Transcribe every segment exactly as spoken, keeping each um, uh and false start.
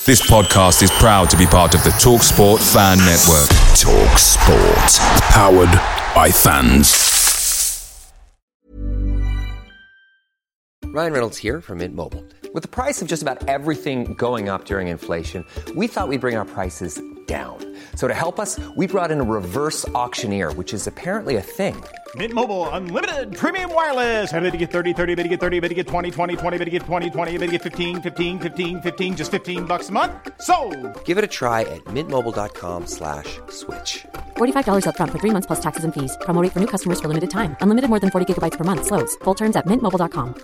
This podcast is proud to be part of the TalkSport Fan Network. TalkSport. Powered by fans. Ryan Reynolds here from Mint Mobile. With the price of just about everything going up during inflation, we thought we'd bring our prices down. So to help us, we brought in a reverse auctioneer, which is apparently a thing. Mint Mobile Unlimited Premium Wireless. How to get thirty, thirty, how to get thirty, how to get twenty, twenty, twenty, how to get twenty, twenty, how to get fifteen, fifteen, fifteen, fifteen, just fifteen bucks a month? Sold! Give it a try at mintmobile.com slash switch. forty-five dollars up front for three months plus taxes and fees. Promo rate for new customers for limited time. Unlimited more than forty gigabytes per month. Slows full terms at mint mobile dot com.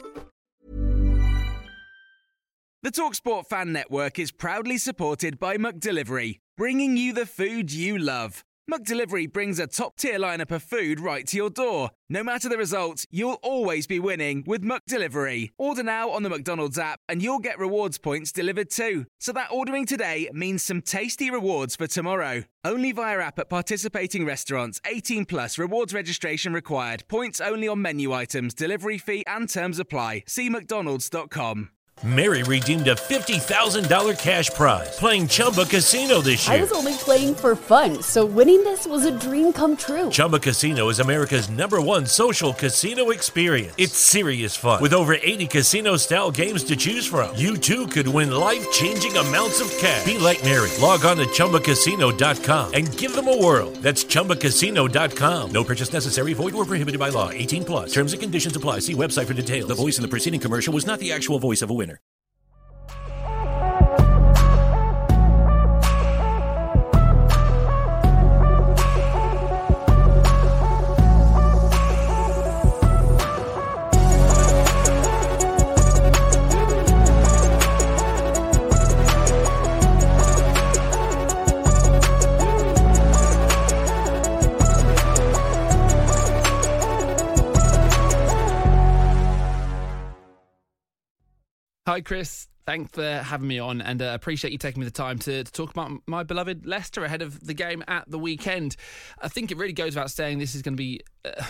The TalkSport Fan Network is proudly supported by McDelivery, bringing you the food you love. McDelivery brings a top-tier lineup of food right to your door. No matter the result, you'll always be winning with McDelivery. Order now on the McDonald's app and you'll get rewards points delivered too. So that ordering today means some tasty rewards for tomorrow. Only via app at participating restaurants. eighteen plus rewards registration required. Points only on menu items, delivery fee and terms apply. See mcdonalds dot com. Mary redeemed a fifty thousand dollars cash prize playing Chumba Casino this year. I was only playing for fun, so winning this was a dream come true. Chumba Casino is America's number one social casino experience. It's serious fun. With over eighty casino-style games to choose from, you too could win life-changing amounts of cash. Be like Mary. Log on to chumba casino dot com and give them a whirl. That's chumba casino dot com. No purchase necessary. Void where prohibited by law. eighteen plus. Terms and conditions apply. See website for details. The voice in the preceding commercial was not the actual voice of a winner. Hi, Chris. Thanks for having me on, and uh, appreciate you taking me the time to, to talk about my beloved Leicester ahead of the game at the weekend. I think it really goes without saying this is going to be, uh,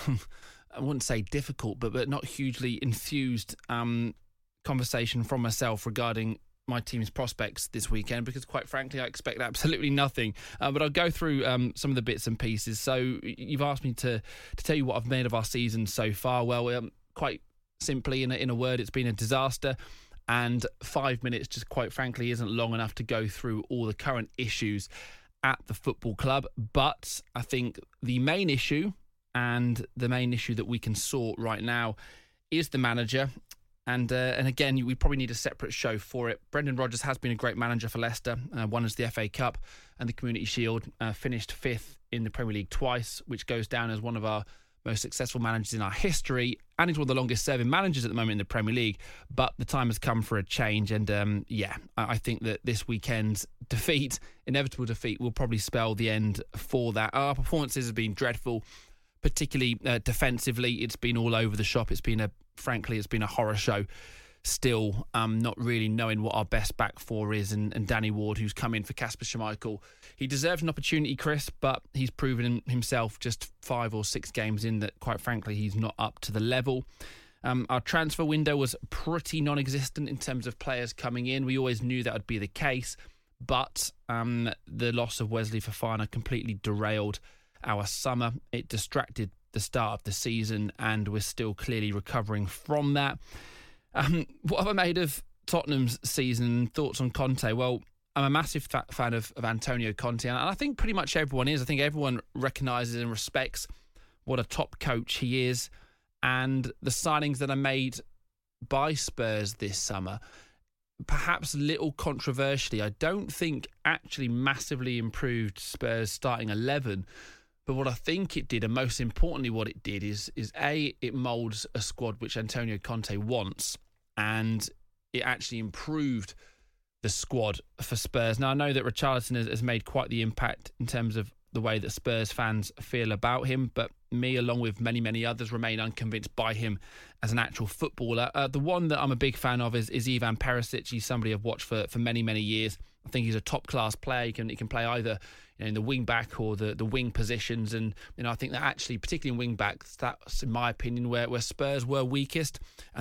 I wouldn't say difficult, but, but not hugely enthused um, conversation from myself regarding my team's prospects this weekend, because quite frankly, I expect absolutely nothing. Uh, but I'll go through um, some of the bits and pieces. So you've asked me to, to tell you what I've made of our season so far. Well, um, quite simply, in a, in a word, it's been a disaster. And five minutes, just quite frankly, isn't long enough to go through all the current issues at the football club. But I think the main issue, and the main issue that we can sort right now, is the manager. And uh, and again, we probably need a separate show for it. Brendan Rodgers has been a great manager for Leicester, uh, won us the F A Cup and the Community Shield, uh, finished fifth in the Premier League twice, which goes down as one of our most successful managers in our history, and he's one of the longest serving managers at the moment in the Premier League. But the time has come for a change, and um, yeah, I think that this weekend's defeat, inevitable defeat, will probably spell the end for that. Our performances have been dreadful, particularly uh, defensively. It's been all over the shop. It's been a, frankly, it's been a horror show. Still, um, not really knowing what our best back four is, and, and Danny Ward, who's come in for Kasper Schmeichel. He deserves an opportunity, Chris, but he's proven himself just five or six games in that, quite frankly, he's not up to the level. Um, our transfer window was pretty non-existent in terms of players coming in. We always knew that would be the case, but um, the loss of Wesley Fofana completely derailed our summer. It distracted the start of the season, and we're still clearly recovering from that. Um, what have I made of Tottenham's season? Thoughts on Conte? Well, I'm a massive fa- fan of, of Antonio Conte, and I think pretty much everyone is. I think everyone recognises and respects what a top coach he is, and the signings that are made by Spurs this summer, perhaps a little controversially, I don't think actually massively improved Spurs' starting eleven. But what I think it did, and most importantly what it did, is, is A, it moulds a squad which Antonio Conte wants, and it actually improved the squad for Spurs. Now, I know that Richarlison has, has made quite the impact in terms of the way that Spurs fans feel about him, but me, along with many, many others, remain unconvinced by him as an actual footballer. Uh, the one that I'm a big fan of is, is Ivan Perisic. He's somebody I've watched for, for many, many years. I think he's a top-class player. He can, he can play either, you know, in the wing-back or the, the wing positions. And, you know, I think that actually, particularly in wing-backs, that's, in my opinion, where, where Spurs were weakest. And that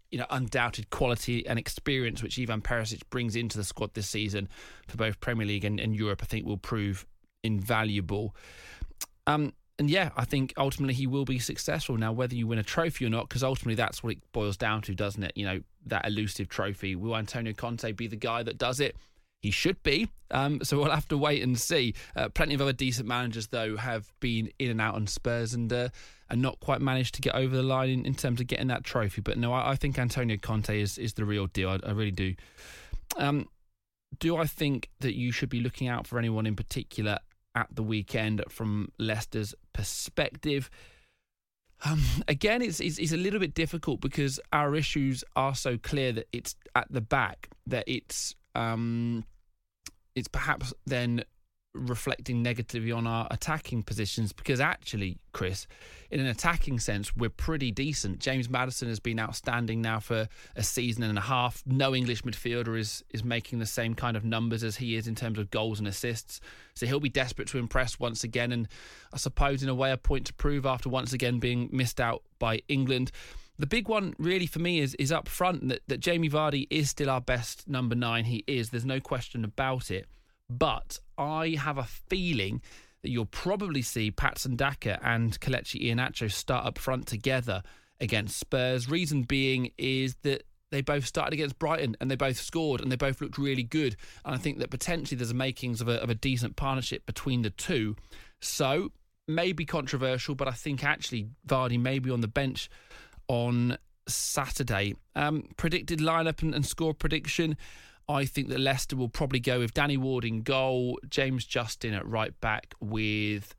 you know, undoubted quality and experience which Ivan Perisic brings into the squad this season for both Premier League and, and Europe, I think will prove invaluable. Um, and yeah, I think ultimately he will be successful. Now, whether you win a trophy or not, because ultimately that's what it boils down to, doesn't it? You know, that elusive trophy. Will Antonio Conte be the guy that does it? He should be. Um, so we'll have to wait and see. Uh, plenty of other decent managers, though, have been in and out on Spurs and uh, and not quite managed to get over the line in, in terms of getting that trophy. But no, I, I think Antonio Conte is, is the real deal. I, I really do. Um, do I think that you should be looking out for anyone in particular at the weekend from Leicester's perspective? Um, again, it's, it's it's a little bit difficult because our issues are so clear that it's at the back, that it's um, it's perhaps then reflecting negatively on our attacking positions, because actually, Chris, in an attacking sense, we're pretty decent. James Maddison has been outstanding now for a season and a half. No English midfielder is is making the same kind of numbers as he is in terms of goals and assists. So he'll be desperate to impress once again, and I suppose in a way a point to prove after once again being missed out by England. The big one really for me is is up front, that, that Jamie Vardy is still our best number nine. He is. There's no question about it. But I have a feeling that you'll probably see Patson Daka and Kelechi Iheanacho start up front together against Spurs. Reason being is that they both started against Brighton and they both scored and they both looked really good. And I think that potentially there's a makings of a, of a decent partnership between the two. So maybe controversial, but I think actually Vardy may be on the bench on Saturday. Um, predicted lineup and, and score prediction. I think that Leicester will probably go with Danny Ward in goal, James Justin at right back with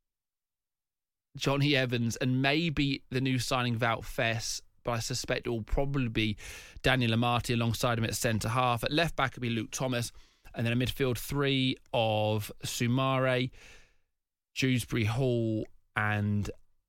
Johnny Evans and maybe the new signing Wout Faes, but I suspect it will probably be Daniel Amati alongside him at centre half. At left back, it'll be Luke Thomas, and then a midfield three of Soumare, Dewsbury Hall and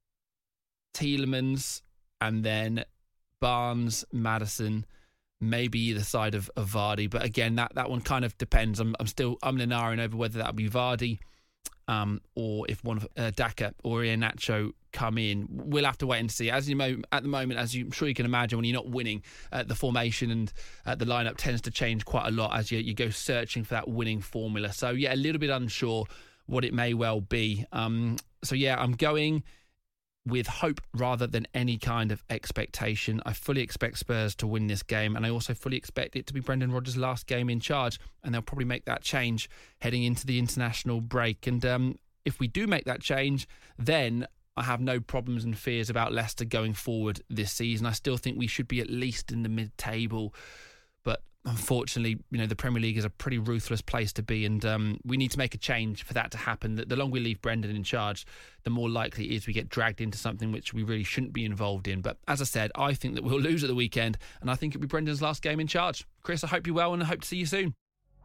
Tielemans, and then Barnes, Maddison, maybe either side of, of Vardy. But again, that, that one kind of depends. I'm I'm still I'm an hour over whether that'll be Vardy um, or if one of uh, Daka or Iheanacho come in. We'll have to wait and see. As you know, at the moment, as you, I'm sure you can imagine, when you're not winning, uh, the formation and uh, the lineup tends to change quite a lot as you, you go searching for that winning formula. So yeah, a little bit unsure what it may well be. Um, so yeah, I'm going with hope rather than any kind of expectation. I fully expect Spurs to win this game, and I also fully expect it to be Brendan Rodgers' last game in charge, and they'll probably make that change heading into the international break. And um, if we do make that change, then I have no problems and fears about Leicester going forward this season. I still think we should be at least in the mid-table, but unfortunately, you know, the Premier League is a pretty ruthless place to be, and um, we need to make a change for that to happen. The, the longer we leave Brendan in charge, the more likely it is we get dragged into something which we really shouldn't be involved in. But as I said, I think that we'll lose at the weekend, and I think it'll be Brendan's last game in charge. Chris, I hope you're well, and I hope to see you soon.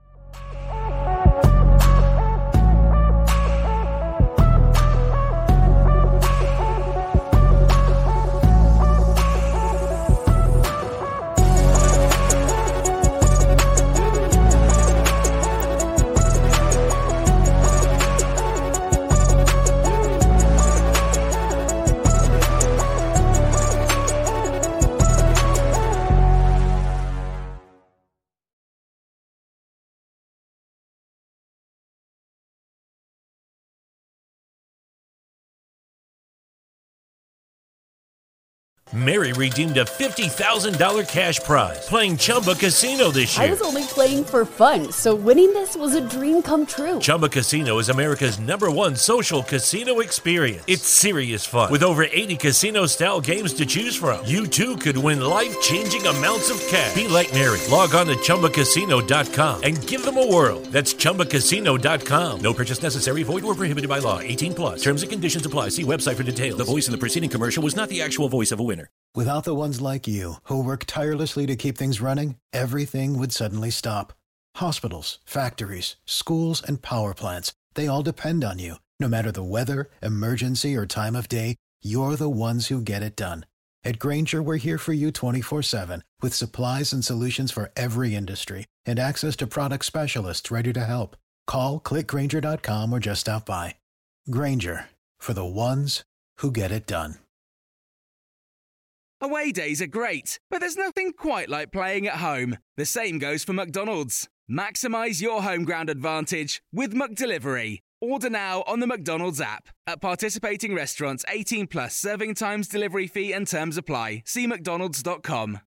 Mary redeemed a fifty thousand dollars cash prize playing Chumba Casino this year. I was only playing for fun, so winning this was a dream come true. Chumba Casino is America's number one social casino experience. It's serious fun. With over eighty casino-style games to choose from, you too could win life-changing amounts of cash. Be like Mary. Log on to Chumba Casino dot com and give them a whirl. That's Chumba Casino dot com. No purchase necessary. Void or prohibited by law. eighteen plus. Terms and conditions apply. See website for details. The voice in the preceding commercial was not the actual voice of a winner. Without the ones like you, who work tirelessly to keep things running, everything would suddenly stop. Hospitals, factories, schools, and power plants, they all depend on you. No matter the weather, emergency, or time of day, you're the ones who get it done. At Grainger, we're here for you twenty-four seven, with supplies and solutions for every industry, and access to product specialists ready to help. Call, click Grainger dot com, or just stop by. Grainger, for the ones who get it done. Away days are great, but there's nothing quite like playing at home. The same goes for McDonald's. Maximise your home ground advantage with McDelivery. Order now on the McDonald's app. At participating restaurants, eighteen plus, serving times, delivery fee and terms apply. See mcdonalds dot com.